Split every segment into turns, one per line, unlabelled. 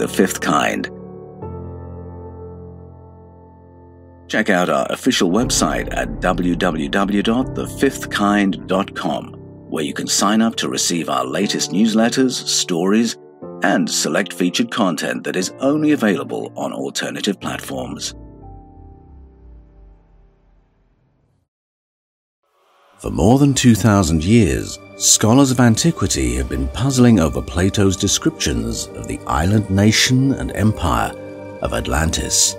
The Fifth Kind. Check out our official website at www.thefifthkind.com, where you can sign up to receive our latest newsletters, stories, and select featured content that is only available on alternative platforms. For more than 2,000 years, scholars of antiquity have been puzzling over Plato's descriptions of the island nation and empire of Atlantis.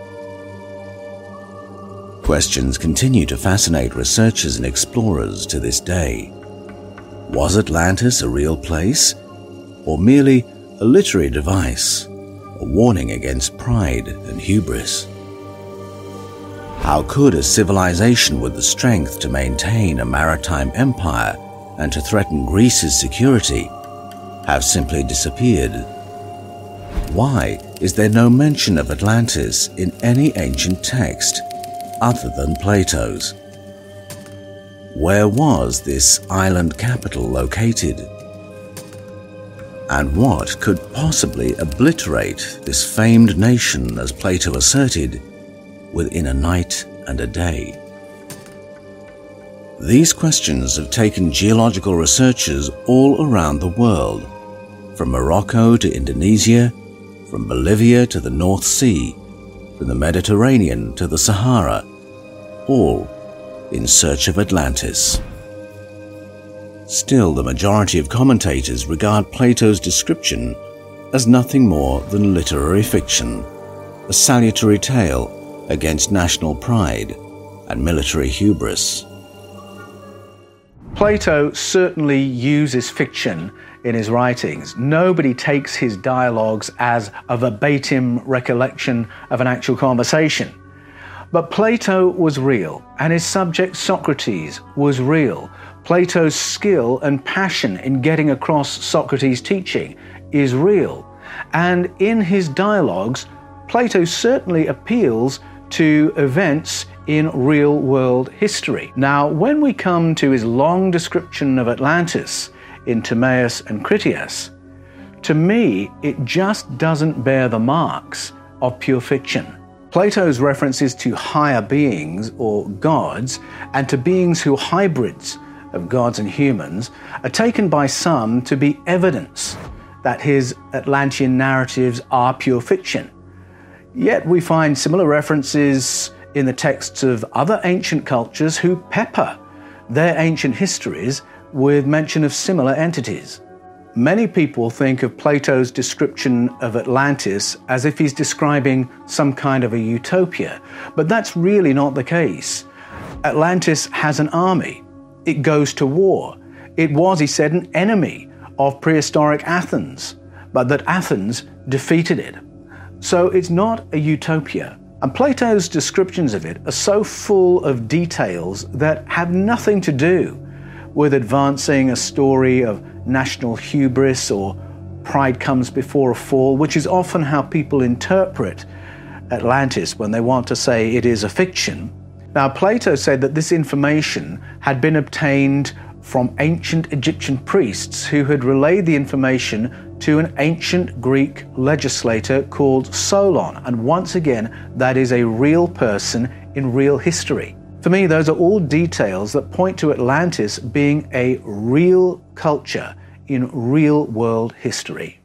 Questions continue to fascinate researchers and explorers to this day. Was Atlantis a real place, or merely a literary device, a warning against pride and hubris? How could a civilization with the strength to maintain a maritime empire and to threaten Greece's security have simply disappeared? Why is there no mention of Atlantis in any ancient text other than Plato's? Where was this island capital located? And what could possibly obliterate this famed nation, as Plato asserted, within a night and a day? These questions have taken geological researchers all around the world, from Morocco to Indonesia, from Bolivia to the North Sea, from the Mediterranean to the Sahara, all in search of Atlantis. Still, the majority of commentators regard Plato's description as nothing more than literary fiction, a salutary tale against national pride and military hubris.
Plato certainly uses fiction in his writings. Nobody takes his dialogues as a verbatim recollection of an actual conversation. But Plato was real, and his subject Socrates was real. Plato's skill and passion in getting across Socrates' teaching is real. And in his dialogues, Plato certainly appeals to events in real-world history. Now, when we come to his long description of Atlantis in Timaeus and Critias, to me, it just doesn't bear the marks of pure fiction. Plato's references to higher beings, or gods, and to beings who are hybrids of gods and humans, are taken by some to be evidence that his Atlantean narratives are pure fiction. Yet we find similar references in the texts of other ancient cultures who pepper their ancient histories with mention of similar entities. Many people think of Plato's description of Atlantis as if he's describing some kind of a utopia, but that's really not the case. Atlantis has an army. It goes to war. It was, he said, an enemy of prehistoric Athens, but that Athens defeated it. So it's not a utopia. And Plato's descriptions of it are so full of details that have nothing to do with advancing a story of national hubris or pride comes before a fall, which is often how people interpret Atlantis when they want to say it is a fiction. Now, Plato said that this information had been obtained from ancient Egyptian priests who had relayed the information to an ancient Greek legislator called Solon. And once again, that is a real person in real history. For me, those are all details that point to Atlantis being a real culture in real-world history.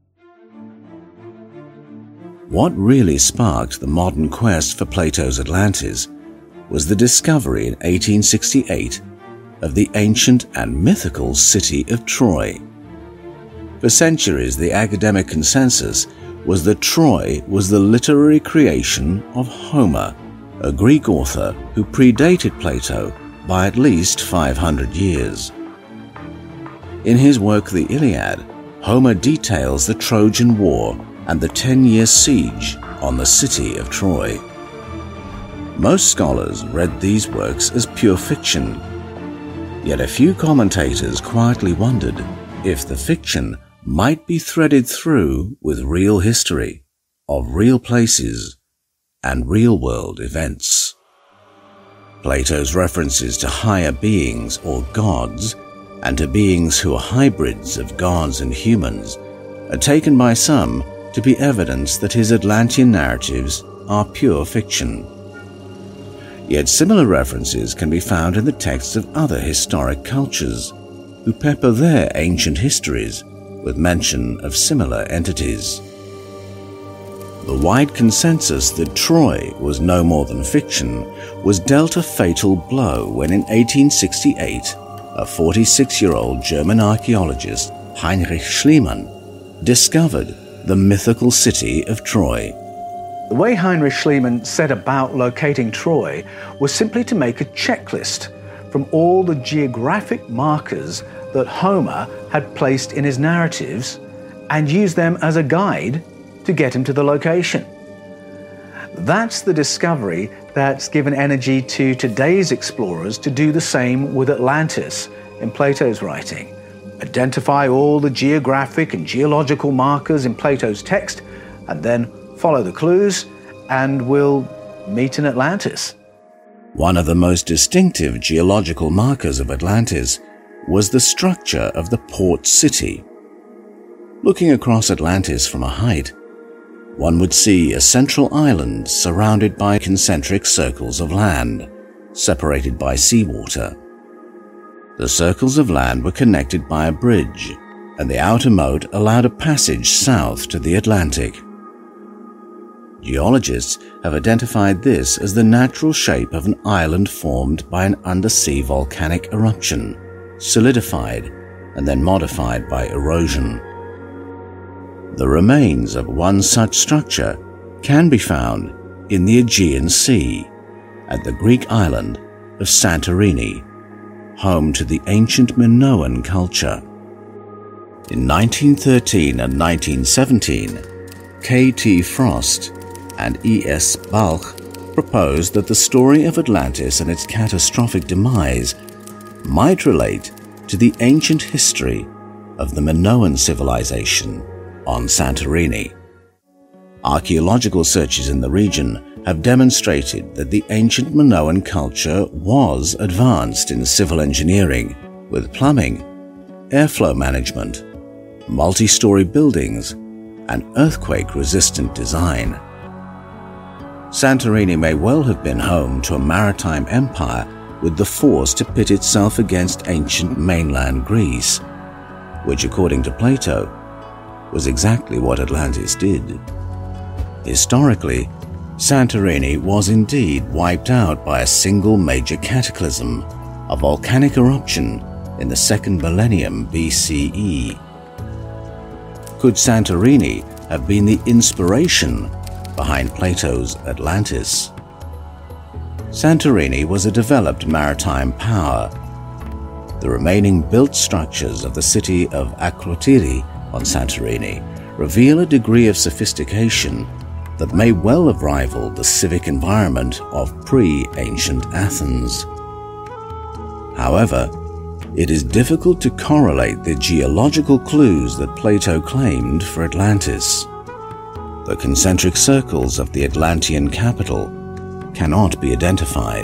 What really sparked the modern quest for Plato's Atlantis was the discovery in 1868 of the ancient and mythical city of Troy. For centuries, the academic consensus was that Troy was the literary creation of Homer, a Greek author who predated Plato by at least 500 years. In his work The Iliad, Homer details the Trojan War and the 10-year siege on the city of Troy. Most scholars read these works as pure fiction, yet a few commentators quietly wondered if the fiction might be threaded through with real history of real places and real-world events. Plato's references to higher beings or gods and to beings who are hybrids of gods and humans are taken by some to be evidence that his Atlantean narratives are pure fiction. Yet similar references can be found in the texts of other historic cultures, who pepper their ancient histories with mention of similar entities. The wide consensus that Troy was no more than fiction was dealt a fatal blow when in 1868, a 46-year-old German archaeologist, Heinrich Schliemann, discovered the mythical city of Troy.
The way Heinrich Schliemann set about locating Troy was simply to make a checklist from all the geographic markers that Homer had placed in his narratives and use them as a guide to get him to the location. That's the discovery that's given energy to today's explorers to do the same with Atlantis in Plato's writing. Identify all the geographic and geological markers in Plato's text, and then follow the clues, and we'll meet in Atlantis.
One of the most distinctive geological markers of Atlantis was the structure of the port city. Looking across Atlantis from a height, one would see a central island surrounded by concentric circles of land, separated by seawater. The circles of land were connected by a bridge, and the outer moat allowed a passage south to the Atlantic. Geologists have identified this as the natural shape of an island formed by an undersea volcanic eruption, solidified and then modified by erosion. The remains of one such structure can be found in the Aegean Sea, at the Greek island of Santorini, home to the ancient Minoan culture. In 1913 and 1917, K.T. Frost and E.S. Balch proposed that the story of Atlantis and its catastrophic demise might relate to the ancient history of the Minoan civilization on Santorini. Archaeological searches in the region have demonstrated that the ancient Minoan culture was advanced in civil engineering, with plumbing, airflow management, multi-story buildings, and earthquake-resistant design. Santorini may well have been home to a maritime empire with the force to pit itself against ancient mainland Greece, which, according to Plato, was exactly what Atlantis did. Historically, Santorini was indeed wiped out by a single major cataclysm, a volcanic eruption in the 2nd millennium BCE. Could Santorini have been the inspiration behind Plato's Atlantis? Santorini was a developed maritime power. The remaining built structures of the city of Akrotiri on Santorini reveal a degree of sophistication that may well have rivaled the civic environment of pre-ancient Athens. However, it is difficult to correlate the geological clues that Plato claimed for Atlantis. The concentric circles of the Atlantean capital cannot be identified.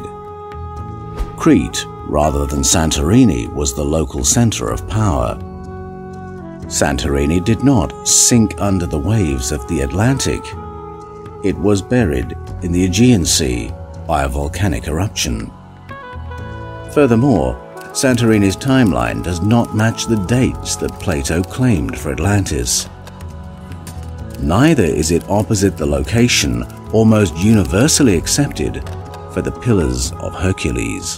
Crete, rather than Santorini, was the local center of power. Santorini did not sink under the waves of the Atlantic. It was buried in the Aegean Sea by a volcanic eruption. Furthermore, Santorini's timeline does not match the dates that Plato claimed for Atlantis. Neither is it opposite the location almost universally accepted for the Pillars of Hercules.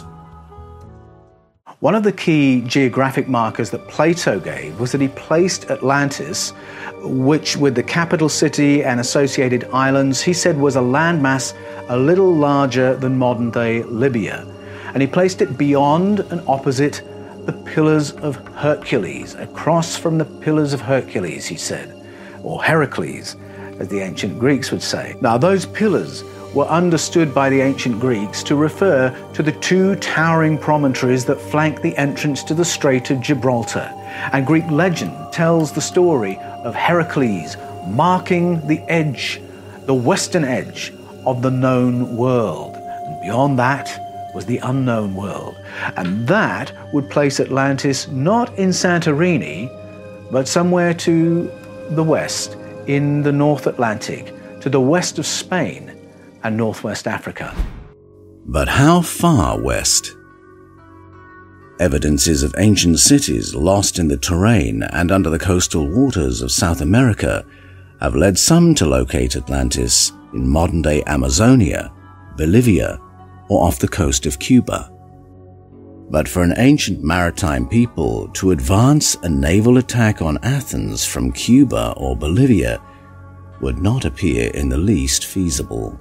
One of the key geographic markers that Plato gave was that he placed Atlantis, which with the capital city and associated islands, he said was a landmass a little larger than modern-day Libya. And he placed it beyond and opposite the Pillars of Hercules, across from the Pillars of Hercules, he said, or Heracles, as the ancient Greeks would say. Now, those pillars were understood by the ancient Greeks to refer to the two towering promontories that flank the entrance to the Strait of Gibraltar. And Greek legend tells the story of Heracles marking the edge, the western edge of the known world. And beyond that was the unknown world. And that would place Atlantis not in Santorini, but somewhere to the west in the North Atlantic to the west of Spain and northwest Africa.
But how far west? Evidences of ancient cities lost in the terrain and under the coastal waters of South America have led some to locate Atlantis in modern-day Amazonia, Bolivia, or off the coast of Cuba. But for an ancient maritime people to advance a naval attack on Athens from Cuba or Bolivia would not appear in the least feasible.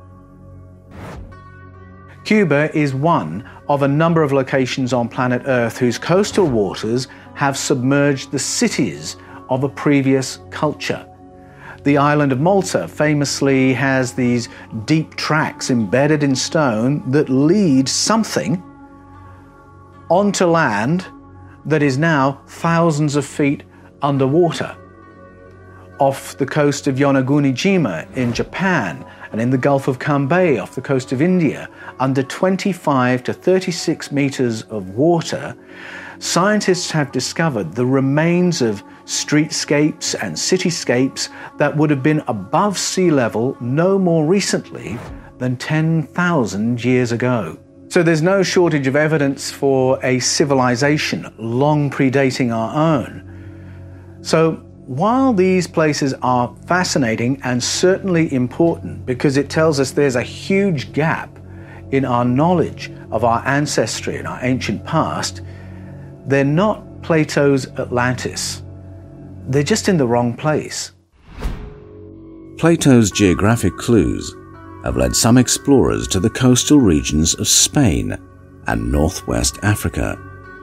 Cuba is one of a number of locations on planet Earth whose coastal waters have submerged the cities of a previous culture. The island of Malta famously has these deep tracks embedded in stone that lead something onto land that is now thousands of feet underwater. Off the coast of Yonaguni-jima in Japan and in the Gulf of Cambay off the coast of India, under 25 to 36 meters of water, scientists have discovered the remains of streetscapes and cityscapes that would have been above sea level no more recently than 10,000 years ago. So there's no shortage of evidence for a civilization long predating our own. So while these places are fascinating and certainly important because it tells us there's a huge gap in our knowledge of our ancestry and our ancient past, they're not Plato's Atlantis. They're just in the wrong place.
Plato's geographic clues have led some explorers to the coastal regions of Spain and northwest Africa.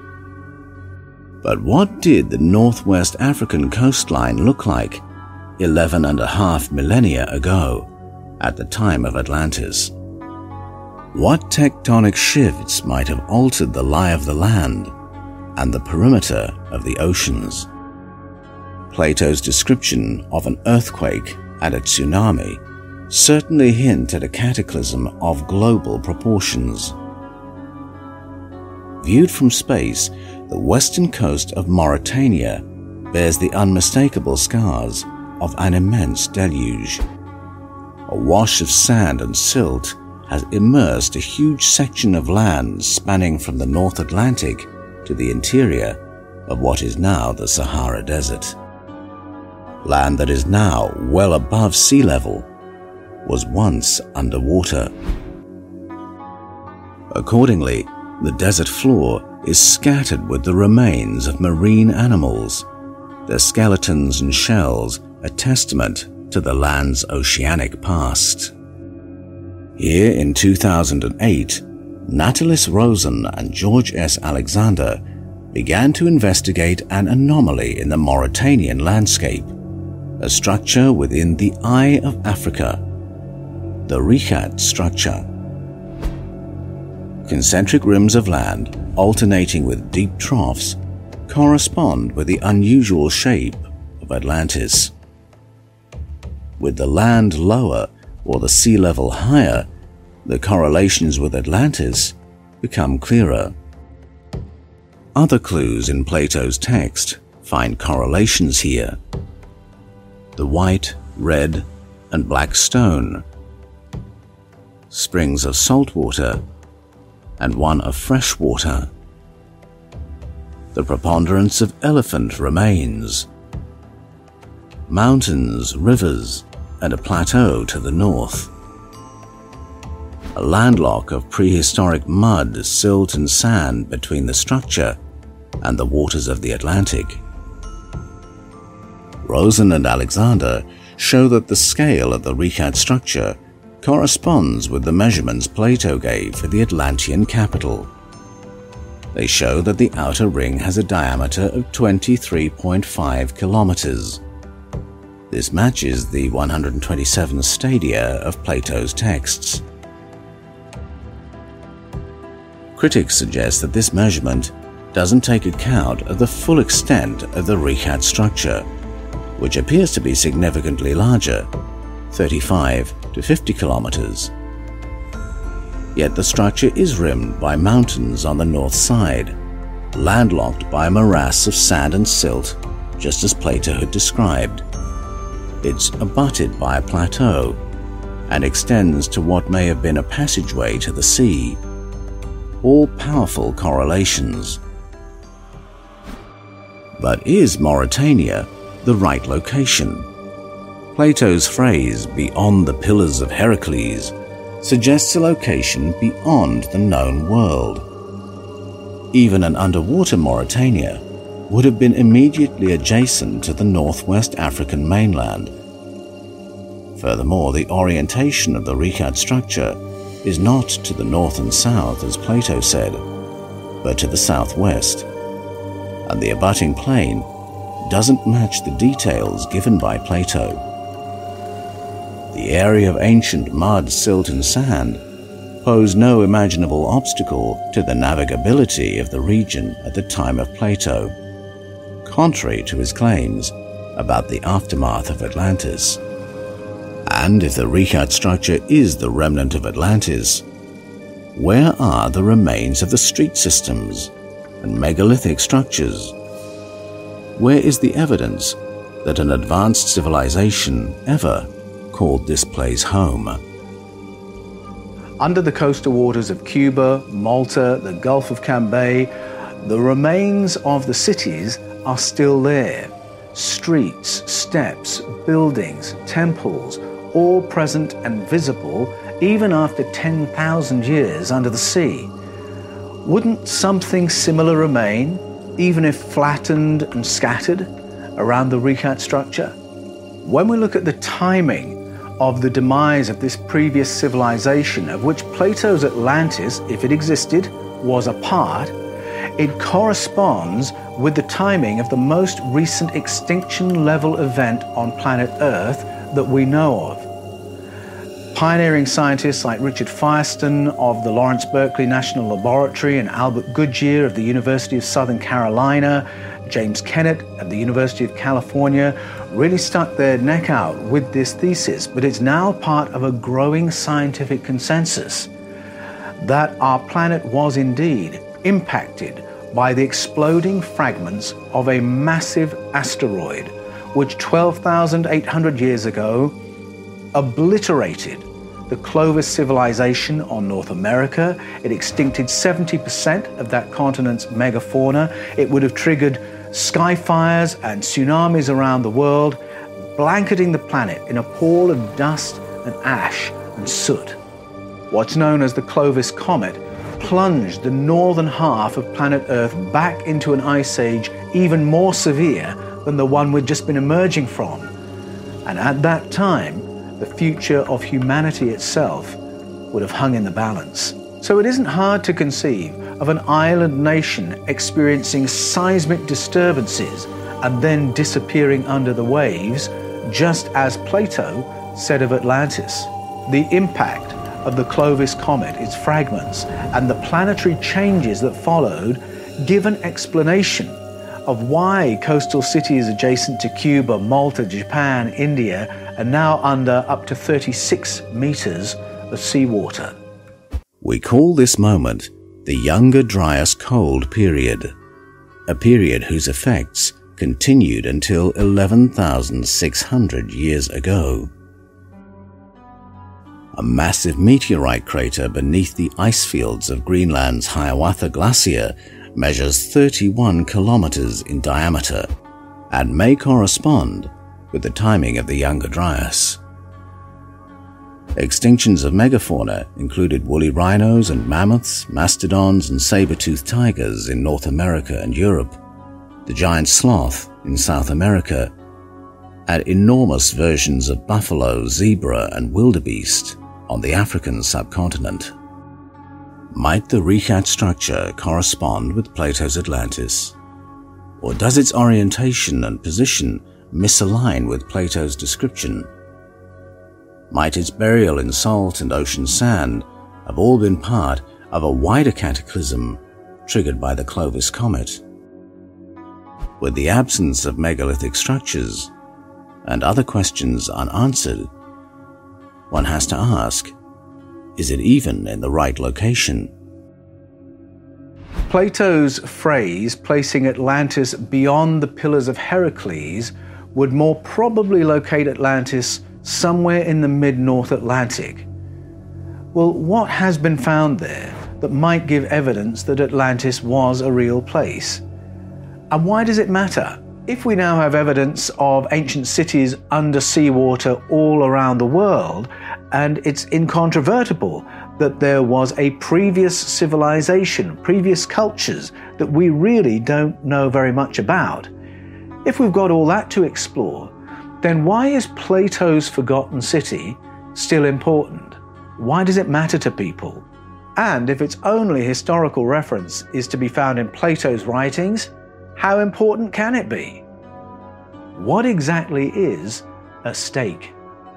But what did the northwest African coastline look like 11.5 millennia ago, at the time of Atlantis? What tectonic shifts might have altered the lie of the land and the perimeter of the oceans? Plato's description of an earthquake and a tsunami certainly hint at a cataclysm of global proportions. Viewed from space, the western coast of Mauritania bears the unmistakable scars of an immense deluge. A wash of sand and silt has immersed a huge section of land spanning from the North Atlantic to the interior of what is now the Sahara Desert. Land that is now well above sea level was once underwater. Accordingly, the desert floor is scattered with the remains of marine animals, their skeletons and shells a testament to the land's oceanic past. Here in 2008, Natalis Rosen and George S. Alexander began to investigate an anomaly in the Mauritanian landscape, a structure within the Eye of Africa, the Richat structure. Concentric rims of land, alternating with deep troughs, correspond with the unusual shape of Atlantis. With the land lower or the sea level higher, the correlations with Atlantis become clearer. Other clues in Plato's text find correlations here. The white, red, and black stone, springs of salt water, and one of fresh water. The preponderance of elephant remains, mountains, rivers, and a plateau to the north. A landlock of prehistoric mud, silt, and sand between the structure and the waters of the Atlantic. Rosen and Alexander show that the scale of the Richat structure corresponds with the measurements Plato gave for the Atlantean capital. They show that the outer ring has a diameter of 23.5 kilometers. This matches the 127 stadia of Plato's texts. Critics suggest that this measurement doesn't take account of the full extent of the Richat structure, which appears to be significantly larger, 35 to 50 kilometers. Yet the structure is rimmed by mountains on the north side, landlocked by a morass of sand and silt, just as Plato had described. It's abutted by a plateau and extends to what may have been a passageway to the sea. All powerful correlations. But is Mauritania the right location? Plato's phrase, "beyond the Pillars of Heracles," suggests a location beyond the known world. Even an underwater Mauritania would have been immediately adjacent to the northwest African mainland. Furthermore, the orientation of the Richat structure is not to the north and south, as Plato said, but to the southwest, and the abutting plain doesn't match the details given by Plato. The area of ancient mud, silt and sand pose no imaginable obstacle to the navigability of the region at the time of Plato, contrary to his claims about the aftermath of Atlantis. And if the Richat structure is the remnant of Atlantis, where are the remains of the street systems and megalithic structures? Where is the evidence that an advanced civilization ever called this place home?
Under the coastal waters of Cuba, Malta, the Gulf of Cambay, the remains of the cities are still there. Streets, steps, buildings, temples, all present and visible even after 10,000 years under the sea. Wouldn't something similar remain, even if flattened and scattered, around the Richat structure? When we look at the timing of the demise of this previous civilization, of which Plato's Atlantis, if it existed, was a part, it corresponds with the timing of the most recent extinction-level event on planet Earth that we know of. Pioneering scientists like Richard Firestone of the Lawrence Berkeley National Laboratory and Albert Goodyear of the University of Southern Carolina, James Kennett of the University of California, really stuck their neck out with this thesis, but it's now part of a growing scientific consensus that our planet was indeed impacted by the exploding fragments of a massive asteroid, which 12,800 years ago obliterated the Clovis civilization on North America. It extincted 70% of that continent's megafauna. It would have triggered sky fires and tsunamis around the world, blanketing the planet in a pall of dust and ash and soot. What's known as the Clovis Comet plunged the northern half of planet Earth back into an ice age even more severe than the one we'd just been emerging from. And at that time, the future of humanity itself would have hung in the balance. So it isn't hard to conceive of an island nation experiencing seismic disturbances and then disappearing under the waves, just as Plato said of Atlantis. The impact of the Clovis Comet, its fragments, and the planetary changes that followed give an explanation of why coastal cities adjacent to Cuba, Malta, Japan, India are now under up to 36 meters of seawater.
We call this moment the Younger Dryas Cold Period, a period whose effects continued until 11,600 years ago. A massive meteorite crater beneath the ice fields of Greenland's Hiawatha Glacier measures 31 kilometers in diameter and may correspond with the timing of the Younger Dryas. Extinctions of megafauna included woolly rhinos and mammoths, mastodons and saber-toothed tigers in North America and Europe, the giant sloth in South America, and enormous versions of buffalo, zebra and wildebeest on the African subcontinent. Might the Richat structure correspond with Plato's Atlantis? Or does its orientation and position misalign with Plato's description? Might its burial in salt and ocean sand have all been part of a wider cataclysm triggered by the Clovis Comet? With the absence of megalithic structures and other questions unanswered, one has to ask, is it even in the right location?
Plato's phrase, placing Atlantis beyond the Pillars of Heracles, would more probably locate Atlantis somewhere in the mid-North Atlantic. Well, what has been found there that might give evidence that Atlantis was a real place? And why does it matter? If we now have evidence of ancient cities under seawater all around the world, and it's incontrovertible that there was a previous civilization, previous cultures that we really don't know very much about, if we've got all that to explore, then why is Plato's forgotten city still important? Why does it matter to people? And if its only historical reference is to be found in Plato's writings, how important can it be? What exactly is at stake?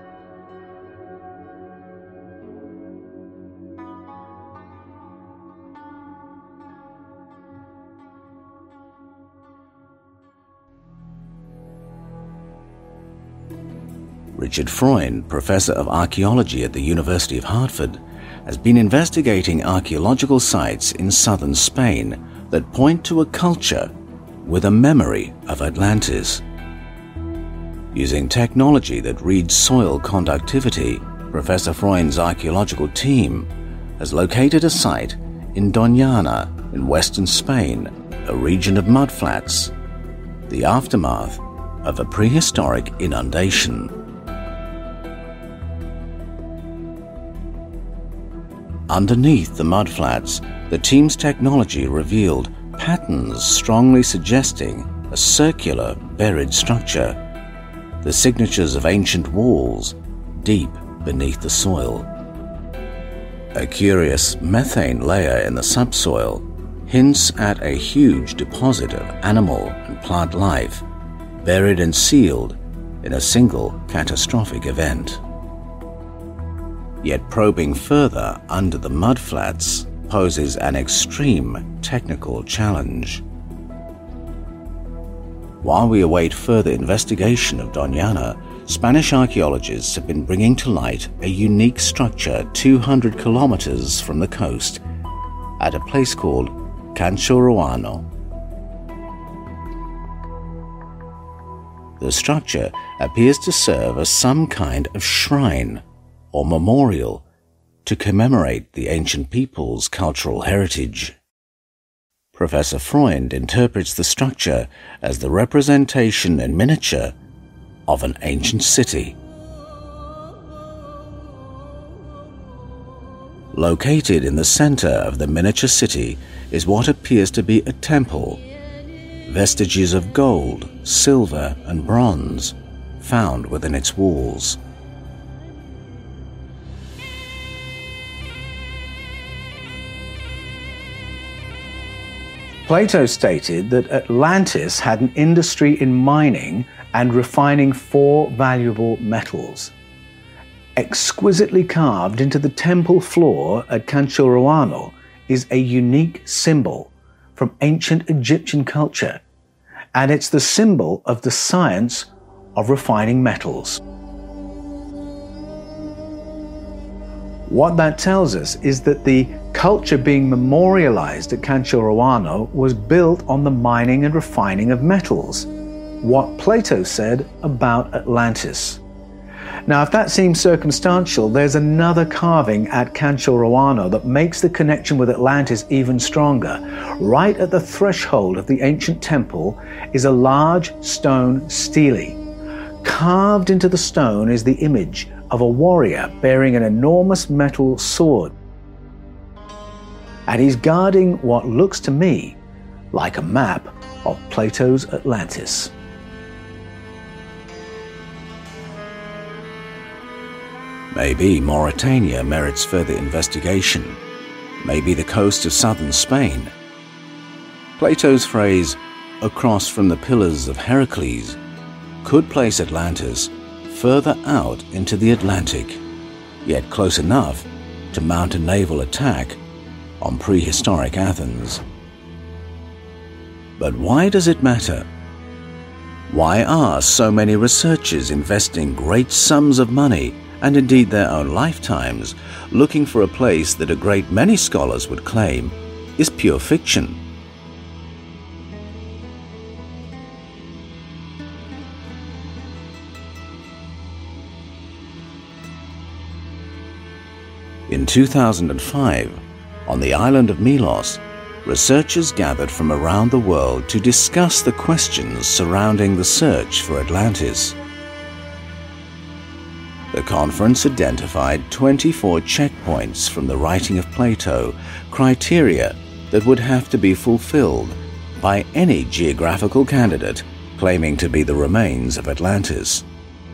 Richard Freund, professor of archaeology at the University of Hartford, has been investigating archaeological sites in southern Spain that point to a culture with a memory of Atlantis. Using technology that reads soil conductivity, Professor Freund's archaeological team has located a site in Doñana in western Spain, a region of mudflats, the aftermath of a prehistoric inundation. Underneath the mudflats, the team's technology revealed patterns strongly suggesting a circular, buried structure, the signatures of ancient walls deep beneath the soil. A curious methane layer in the subsoil hints at a huge deposit of animal and plant life, buried and sealed in a single catastrophic event. Yet probing further under the mudflats poses an extreme technical challenge. While we await further investigation of Doñana, Spanish archaeologists have been bringing to light a unique structure 200 kilometers from the coast at a place called Cancho-Ruano. The structure appears to serve as some kind of shrine or memorial to commemorate the ancient people's cultural heritage. Professor Freund interprets the structure as the representation in miniature of an ancient city. Located in the center of the miniature city is what appears to be a temple. Vestiges of gold, silver, and bronze found within its walls.
Plato stated that Atlantis had an industry in mining and refining 4 valuable metals. Exquisitely carved into the temple floor at Cancho-Ruano is a unique symbol from ancient Egyptian culture, and it's the symbol of the science of refining metals. What that tells us is that the culture being memorialized at Cancho-Ruano was built on the mining and refining of metals, what Plato said about Atlantis. Now, if that seems circumstantial, there's another carving at Cancho-Ruano that makes the connection with Atlantis even stronger. Right at the threshold of the ancient temple is a large stone stele. Carved into the stone is the image of a warrior bearing an enormous metal sword. And he's guarding what looks to me like a map of Plato's Atlantis.
Maybe Mauritania merits further investigation. Maybe the coast of southern Spain. Plato's phrase, "across from the pillars of Heracles," could place Atlantis further out into the Atlantic, yet close enough to mount a naval attack on prehistoric Athens. But why does it matter? Why are so many researchers investing great sums of money, and indeed their own lifetimes, looking for a place that a great many scholars would claim is pure fiction? In 2005, on the island of Milos, researchers gathered from around the world to discuss the questions surrounding the search for Atlantis. The conference identified 24 checkpoints from the writing of Plato, criteria that would have to be fulfilled by any geographical candidate claiming to be the remains of Atlantis.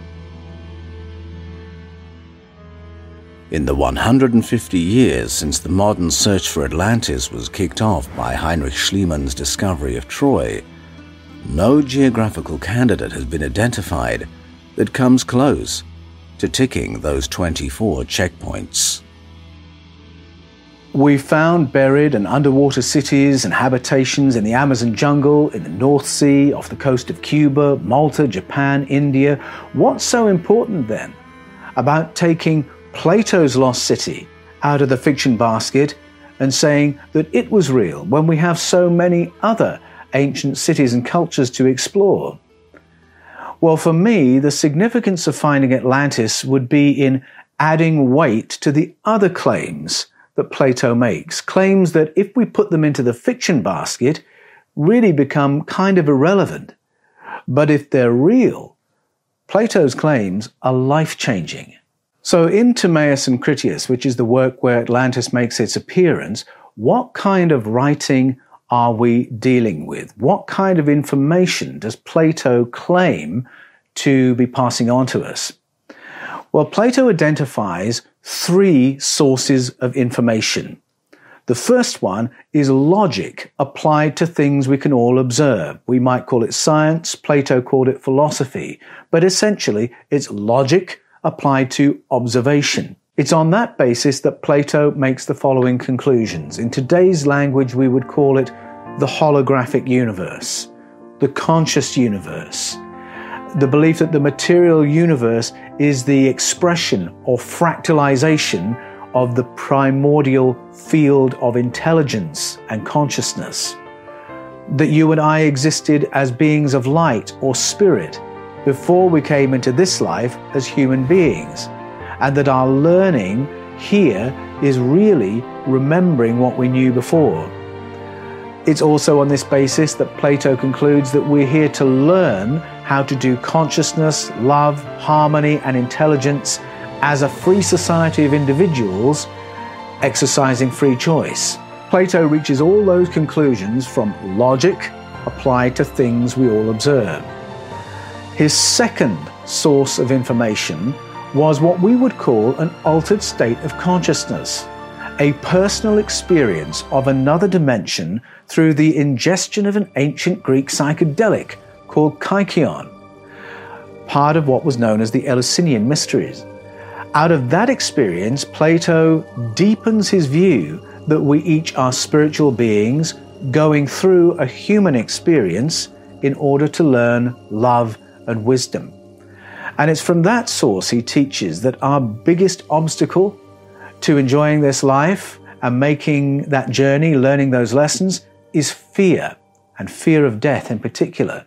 In the 150 years since the modern search for Atlantis was kicked off by Heinrich Schliemann's discovery of Troy, no geographical candidate has been identified that comes close to ticking those 24 checkpoints.
We found buried and underwater cities and habitations in the Amazon jungle, in the North Sea, off the coast of Cuba, Malta, Japan, India. What's so important then about taking Plato's lost city out of the fiction basket and saying that it was real when we have so many other ancient cities and cultures to explore? Well, for me, the significance of finding Atlantis would be in adding weight to the other claims that Plato makes, claims that if we put them into the fiction basket, really become kind of irrelevant. But if they're real, Plato's claims are life-changing. So in Timaeus and Critias, which is the work where Atlantis makes its appearance, what kind of writing are we dealing with? What kind of information does Plato claim to be passing on to us? Well, Plato identifies 3 sources of information. The first one is logic applied to things we can all observe. We might call it science, Plato called it philosophy, but essentially it's logic applied to observation. It's on that basis that Plato makes the following conclusions. In today's language, we would call it the holographic universe, the conscious universe, the belief that the material universe is the expression or fractalization of the primordial field of intelligence and consciousness, that you and I existed as beings of light or spirit before we came into this life as human beings, and that our learning here is really remembering what we knew before. It's also on this basis that Plato concludes that we're here to learn how to do consciousness, love, harmony, and intelligence as a free society of individuals exercising free choice. Plato reaches all those conclusions from logic applied to things we all observe. His second source of information was what we would call an altered state of consciousness, a personal experience of another dimension through the ingestion of an ancient Greek psychedelic called kykeon, part of what was known as the Eleusinian Mysteries. Out of that experience, Plato deepens his view that we each are spiritual beings going through a human experience in order to learn love and wisdom. And it's from that source he teaches that our biggest obstacle to enjoying this life and making that journey, learning those lessons, is fear, and fear of death in particular.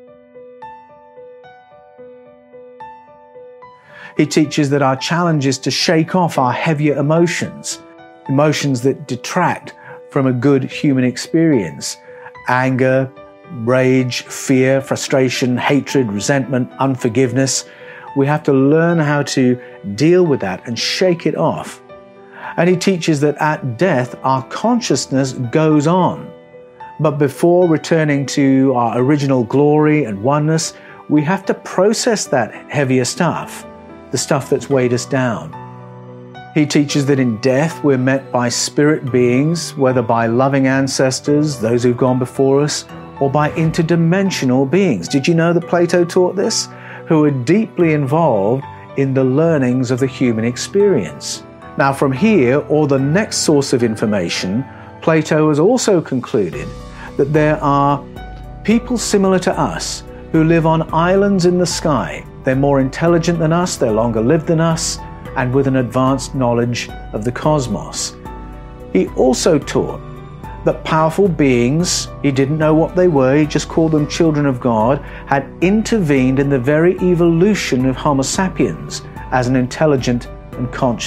He teaches that our challenge is to shake off our heavier emotions, emotions that detract from a good human experience: anger, rage, fear, frustration, hatred, resentment, unforgiveness. We have to learn how to deal with that and shake it off. And he teaches that at death, our consciousness goes on. But before returning to our original glory and oneness, we have to process that heavier stuff, the stuff that's weighed us down. He teaches that in death, we're met by spirit beings, whether by loving ancestors, those who've gone before us, or by interdimensional beings. Did you know that Plato taught this? Who are deeply involved in the learnings of the human experience. Now from here, or the next source of information, Plato has also concluded that there are people similar to us who live on islands in the sky. They're more intelligent than us, they're longer lived than us, and with an advanced knowledge of the cosmos. He also taught that powerful beings, he didn't know what they were, he just called them children of God, had intervened in the very evolution of Homo sapiens as an intelligent and conscious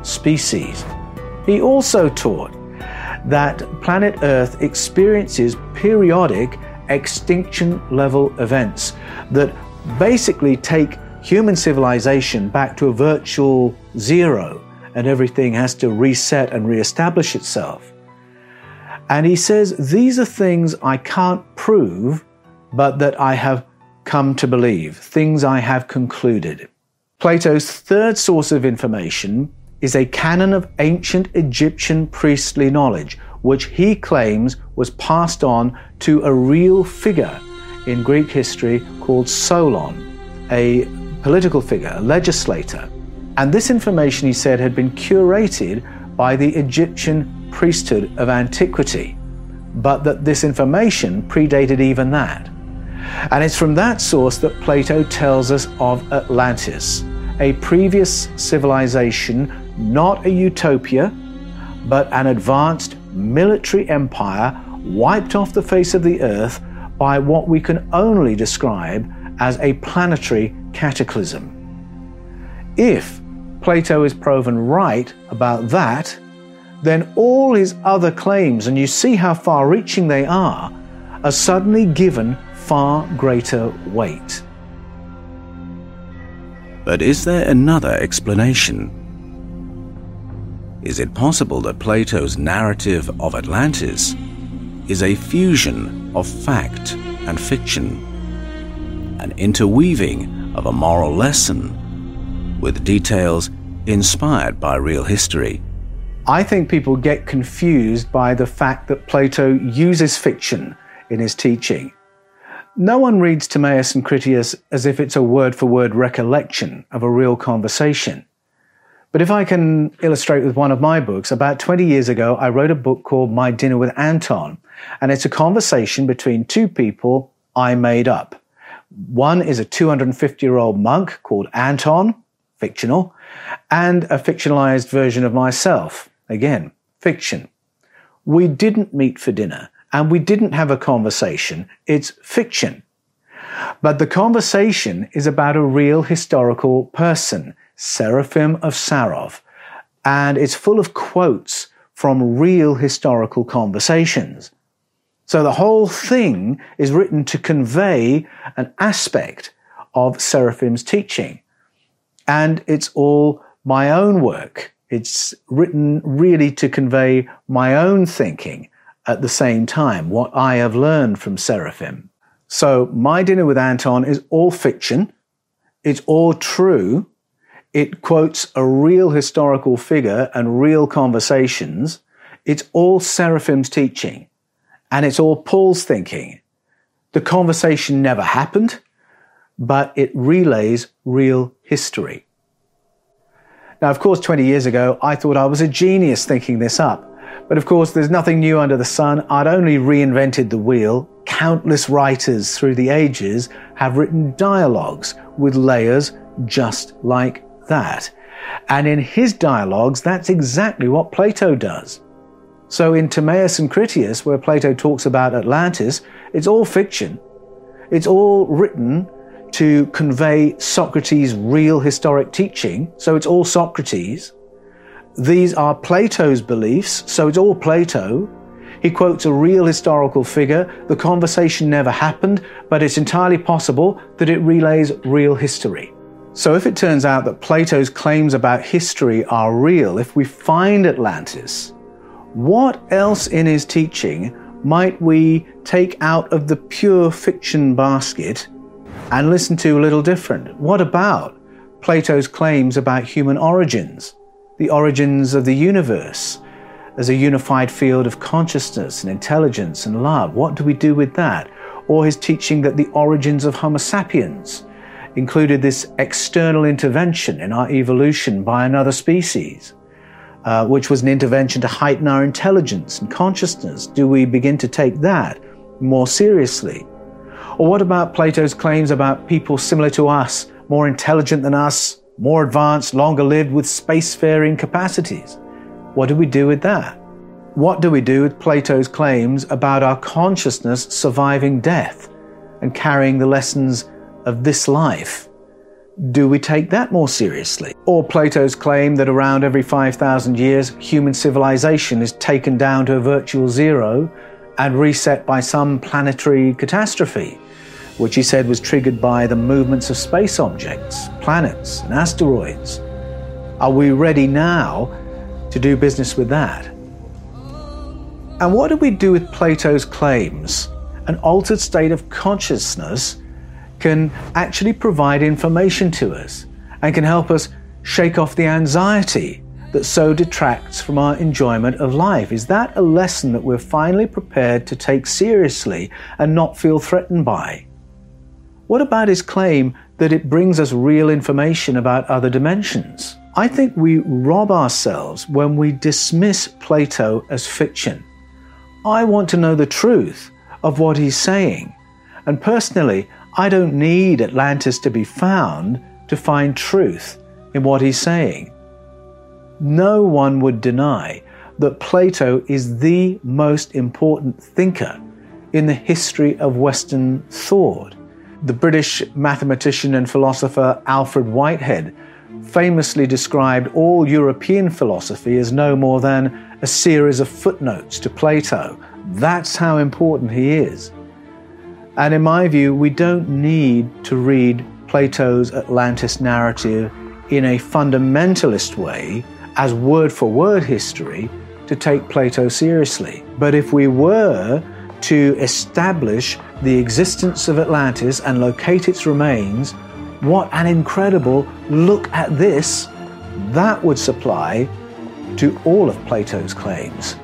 species. He also taught that planet Earth experiences periodic extinction-level events that basically take human civilization back to a virtual zero, and everything has to reset and reestablish itself. And he says, these are things I can't prove, but that I have come to believe, things I have concluded. Plato's third source of information is a canon of ancient Egyptian priestly knowledge, which he claims was passed on to a real figure in Greek history called Solon, a political figure, a legislator. And this information, he said, had been curated by the Egyptian priesthood of antiquity, but that this information predated even that. And it's from that source that Plato tells us of Atlantis, a previous civilization, not a utopia, but an advanced military empire wiped off the face of the earth by what we can only describe as a planetary cataclysm. If Plato is proven right about that, then all his other claims, and you see how far-reaching they are suddenly given far greater weight.
But is there another explanation? Is it possible that Plato's narrative of Atlantis is a fusion of fact and fiction, an interweaving of a moral lesson with details inspired by real history?
I think people get confused by the fact that Plato uses fiction in his teaching. No one reads Timaeus and Critias as if it's a word-for-word recollection of a real conversation. But if I can illustrate with one of my books, about 20 years ago, I wrote a book called My Dinner with Anton, and it's a conversation between two people I made up. One is a 250-year-old monk called Anton, fictional, and a fictionalized version of myself, again, fiction. We didn't meet for dinner, and we didn't have a conversation. It's fiction. But the conversation is about a real historical person, Seraphim of Sarov, and it's full of quotes from real historical conversations. So the whole thing is written to convey an aspect of Seraphim's teaching. And it's all my own work. It's written really to convey my own thinking at the same time, what I have learned from Seraphim. So My Dinner with Anton is all fiction. It's all true. It quotes a real historical figure and real conversations. It's all Seraphim's teaching. And it's all Paul's thinking. The conversation never happened, but it relays real history. Now, of course, 20 years ago, I thought I was a genius thinking this up. But of course, there's nothing new under the sun. I'd only reinvented the wheel. Countless writers through the ages have written dialogues with layers just like that. And in his dialogues, that's exactly what Plato does. So in Timaeus and Critias, where Plato talks about Atlantis, it's all fiction. It's all written to convey Socrates' real historic teaching, so it's all Socrates. These are Plato's beliefs, so it's all Plato. He quotes a real historical figure. The conversation never happened, but it's entirely possible that it relays real history. So if it turns out that Plato's claims about history are real, if we find Atlantis, what else in his teaching might we take out of the pure fiction basket and listen to a little different? What about Plato's claims about human origins, the origins of the universe as a unified field of consciousness and intelligence and love? What do we do with that? Or his teaching that the origins of Homo sapiens included this external intervention in our evolution by another species, which was an intervention to heighten our intelligence and consciousness. Do we begin to take that more seriously? Or what about Plato's claims about people similar to us, more intelligent than us, more advanced, longer lived with spacefaring capacities? What do we do with that? What do we do with Plato's claims about our consciousness surviving death and carrying the lessons of this life Do we take that more seriously? Or Plato's claim that around every 5,000 years, human civilization is taken down to a virtual zero and reset by some planetary catastrophe, which he said was triggered by the movements of space objects, planets, and asteroids. Are we ready now to do business with that? And what do we do with Plato's claims? An altered state of consciousness can actually provide information to us and can help us shake off the anxiety that so detracts from our enjoyment of life. Is that a lesson that we're finally prepared to take seriously and not feel threatened by? What about his claim that it brings us real information about other dimensions? I think we rob ourselves when we dismiss Plato as fiction. I want to know the truth of what he's saying, and personally, I don't need Atlantis to be found to find truth in what he's saying. No one would deny that Plato is the most important thinker in the history of Western thought. The British mathematician and philosopher Alfred Whitehead famously described all European philosophy as no more than a series of footnotes to Plato. That's how important he is. And in my view, we don't need to read Plato's Atlantis narrative in a fundamentalist way as word-for-word history to take Plato seriously. But if we were to establish the existence of Atlantis and locate its remains, what an incredible look at this that would supply to all of Plato's claims.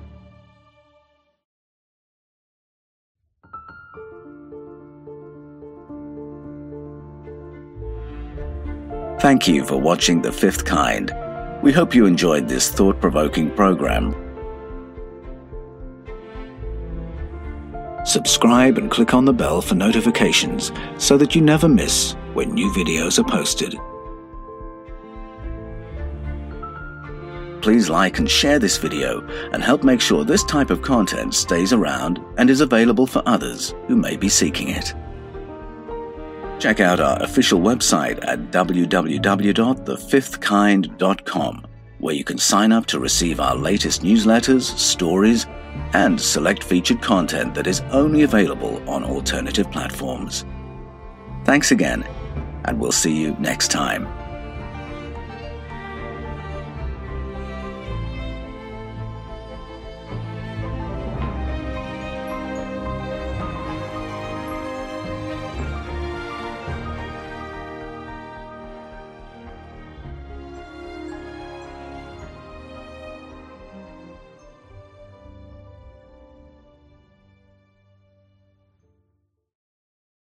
Thank you for watching The Fifth Kind. We hope you enjoyed this thought-provoking program. Subscribe and click on the bell for notifications so that you never miss when new videos are posted. Please like and share this video and help make sure this type of content stays around and is available for others who may be seeking it. Check out our official website at www.thefifthkind.com, where you can sign up to receive our latest newsletters, stories, and select featured content that is only available on alternative platforms. Thanks again, and we'll see you next time.